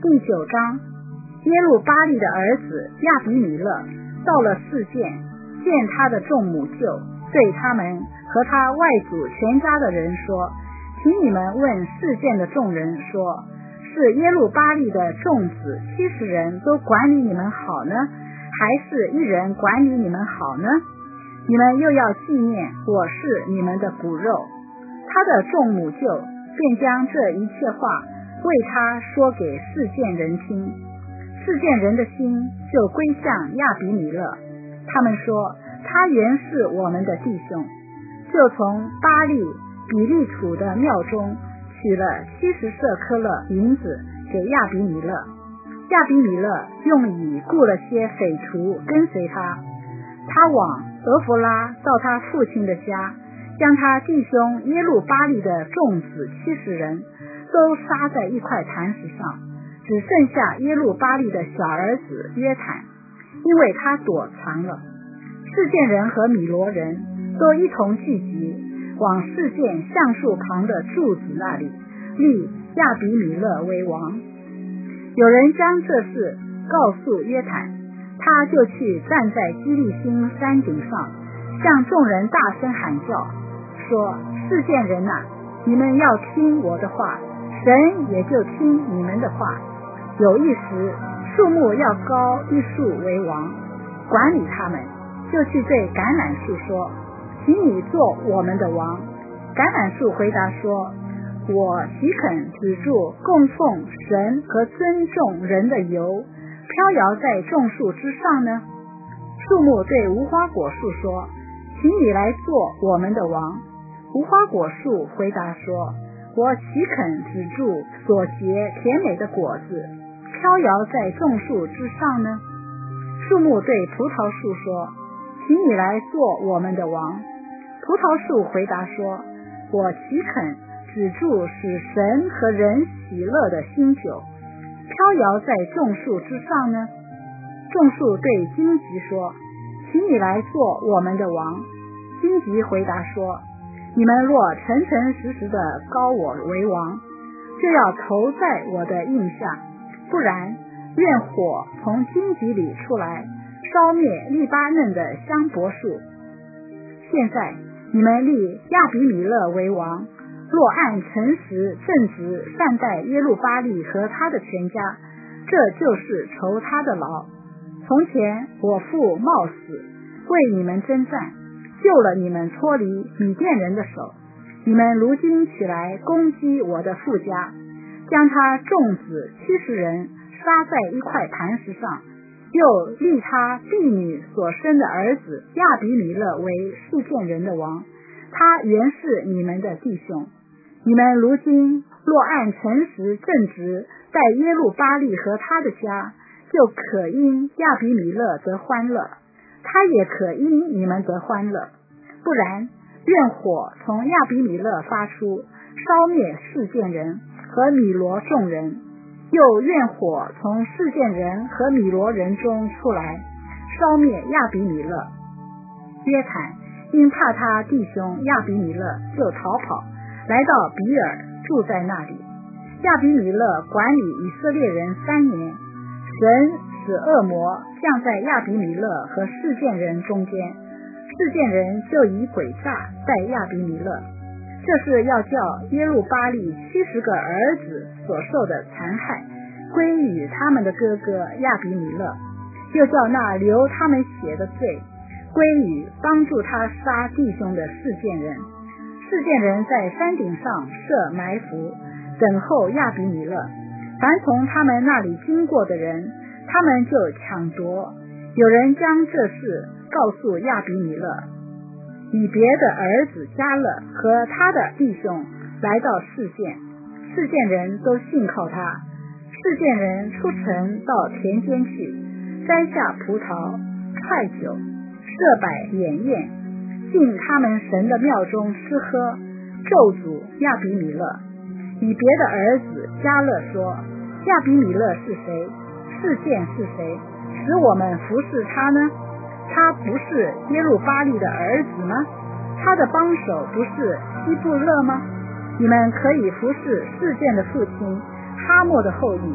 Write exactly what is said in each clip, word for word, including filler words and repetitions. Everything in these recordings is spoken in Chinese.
第九章，耶路巴力的儿子亚比米勒到了示剑，见他的众母舅，对他们和他外祖全家的人说，请你们问示剑的众人说，是耶路巴力的众子七十人都管理你们好呢，还是一人管理你们好呢？你们又要纪念我是你们的骨肉。他的众母舅便将这一切话为他说给示剑人听，示剑人的心就归向亚比米勒。他们说，他原是我们的弟兄，就从巴力比利土的庙中取了七十舍科勒银子给亚比米勒。亚比米勒用以雇了些匪徒跟随他，他往俄弗拉到他父亲的家，将他弟兄耶路巴力的众子七十人都杀在一块坛石上，只剩下耶路巴力的小儿子约坦，因为他躲藏了。示剑人和米罗人都一同聚集，往示剑橡树旁的柱子那里立亚比米勒为王。有人将这事告诉约坦，他就去站在基利心山顶上，向众人大声喊叫，说，示剑人啊，你们要听我的话，神也就听你们的话。有一时，树木要高一树为王，管理他们，就去对橄榄树说，请你做我们的王。橄榄树回答说，我岂肯止住供奉神和尊重人的油飘摇在众树之上呢？树木对无花果树说，请你来做我们的王。无花果树回答说，我岂肯止住所结甜美的果子飘摇在众树之上呢？树木对葡萄树说，请你来做我们的王。葡萄树回答说，我岂肯止住使神和人喜乐的新酒飘摇在众树之上呢？众树对荆棘说，请你来做我们的王。荆棘回答说，你们若诚诚实实的膏我为王，就要投在我的印下，不然愿火从荆棘里出来，烧灭利巴嫩的香柏树。现在你们立亚比米勒为王，若按诚实正直善待耶路巴力和他的全家，这就是酬他的劳。从前我父冒死为你们征战，救了你们脱离米甸人的手，你们如今起来攻击我的父家，将他众子七十人杀在一块磐石上，又立他婢女所生的儿子亚比米勒为示剑人的王，他原是你们的弟兄。你们如今若按诚实正直待耶路巴力和他的家，就可因亚比米勒得欢乐，他也可因你们得欢乐。不然，愿火从亚比米勒发出，烧灭示剑人和米罗众人，又愿火从示剑人和米罗人中出来，烧灭亚比米勒。约坦因怕他弟兄亚比米勒，就逃跑，来到比尔，住在那里。亚比米勒管理以色列人三年，神使恶魔降在亚比米勒和示剑人中间，示剑人就以诡诈待亚比米勒。这是要叫耶路巴力七十个儿子所受的残害归于他们的哥哥亚比米勒，又叫那流他们血的罪归于帮助他杀弟兄的示剑人。示剑人在山顶上设埋伏，等候亚比米勒，凡从他们那里经过的人，他们就抢夺。有人将这事告诉亚比米勒，以别的儿子迦勒和他的弟兄来到示剑，示剑人都信靠他。示剑人出城到田间去，摘下葡萄、踹酒、设摆筵宴，进他们神的庙中吃喝，咒诅亚比米勒。以别的儿子迦勒说，亚比米勒是谁？示剑是谁？使我们服侍他呢？他不是耶路巴力的儿子吗？他的帮手不是希布勒吗？你们可以服侍示剑的父亲哈莫的后裔，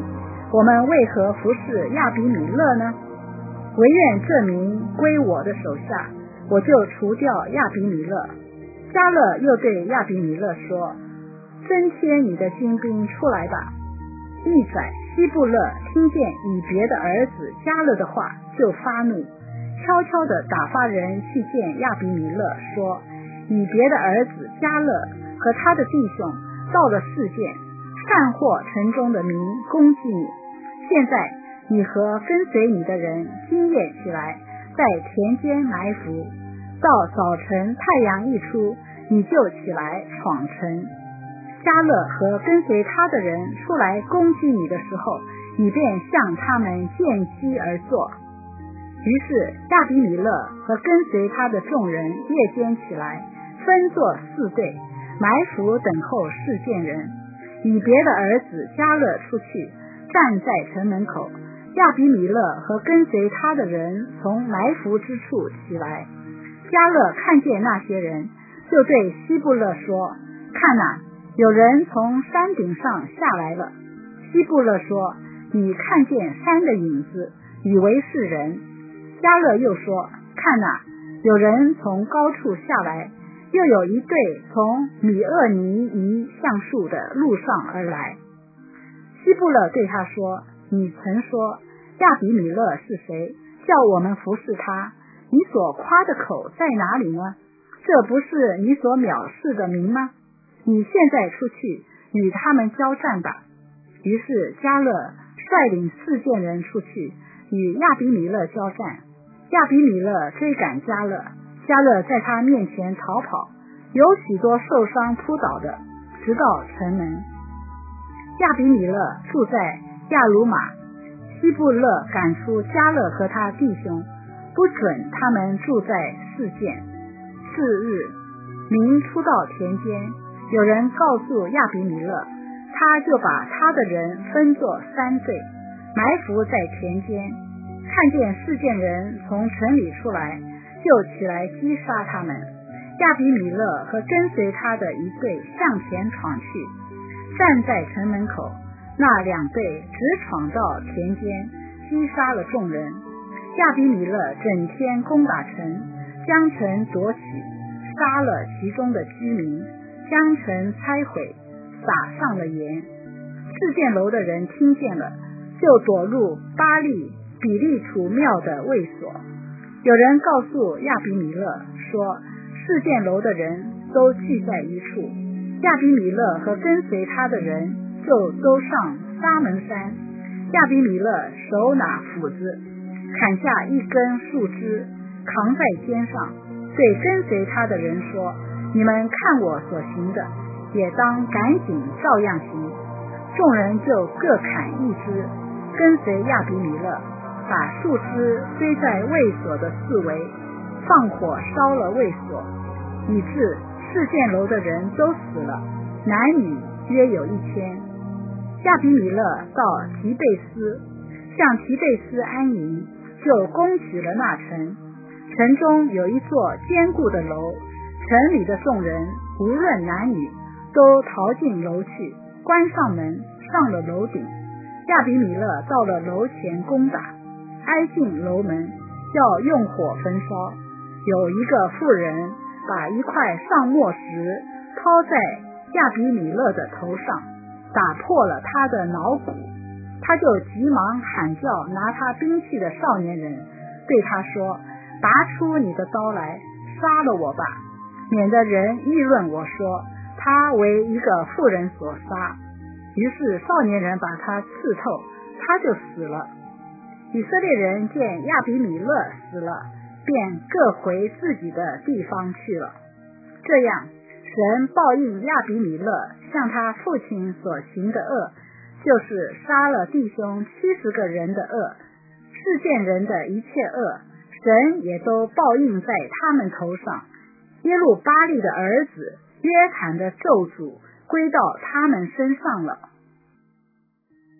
我们为何服侍亚比米勒呢？惟愿这民归我的手下，我就除掉亚比米勒。迦勒又对亚比米勒说，增添你的精兵出来吧。一载希布勒听见以别的儿子迦勒的话，就发怒，悄悄地打发人去见亚比米勒，说，以别的儿子迦勒和他的弟兄到了示剑，散获城中的民，攻击你。现在你和跟随你的人今夜起来，在田间埋伏，到早晨太阳一出，你就起来闯城。迦勒和跟随他的人出来攻击你的时候，你便向他们见机而作。于是亚比米勒和跟随他的众人夜间起来，分作四队，埋伏等候示剑人。以别的儿子迦勒出去，站在城门口。亚比米勒和跟随他的人从埋伏之处起来。迦勒看见那些人，就对希布勒说，看哪，有人从山顶上下来了。希布勒说，你看见山的影子，以为是人。迦勒又说，看哪，有人从高处下来，又有一队从米厄尼尼橡树的路上而来。希布勒对他说，你曾说亚比米勒是谁，叫我们服侍他？你所夸的口在哪里呢？这不是你所藐视的民吗？你现在出去与他们交战吧。于是迦勒率领四件人出去与亚比米勒交战。亚比米勒追赶迦勒，迦勒在他面前逃跑，有许多受伤扑倒的，直到城门。亚比米勒住在亚鲁玛，希布勒赶出迦勒和他弟兄，不准他们住在示剑。次日，民出到田间，有人告诉亚比米勒，他就把他的人分作三队，埋伏在田间。看见示剑人从城里出来，就起来击杀他们。亚比米勒和跟随他的一队向前闯去，站在城门口，那两队直闯到田间，击杀了众人。亚比米勒整天攻打城，将城夺取，杀了其中的居民，将城拆毁，撒上了盐。示剑楼的人听见了，就躲入巴利比利土庙的卫所。有人告诉亚比米勒说，示剑楼的人都聚在一处。亚比米勒和跟随他的人就都上沙门山。亚比米勒手拿斧子，砍下一根树枝，扛在肩上，对跟随他的人说，你们看我所行的，也当赶紧照样行。众人就各砍一枝，跟随亚比米勒，把树枝堆在卫所的四围，放火烧了卫所，以致示剑楼的人都死了，男女约有一千。亚比米勒到提贝斯，向提贝斯安营，就攻取了那城。城中有一座坚固的楼，城里的众人无论男女，都逃进楼去，关上门，上了楼顶。亚比米勒到了楼前攻打，挨近楼门，要用火焚烧。有一个妇人把一块上墨石抛在亚比米勒的头上，打破了他的脑骨。他就急忙喊叫拿他兵器的少年人，对他说，拔出你的刀来，杀了我吧，免得人议论我说，他为一个妇人所杀。于是少年人把他刺透，他就死了。以色列人见亚比米勒死了，便各回自己的地方去了。这样，神报应亚比米勒向他父亲所行的恶，就是杀了弟兄七十个人的恶，示剑人的一切恶，神也都报应在他们头上。耶路巴利的儿子约坦的咒诅归到他们身上了。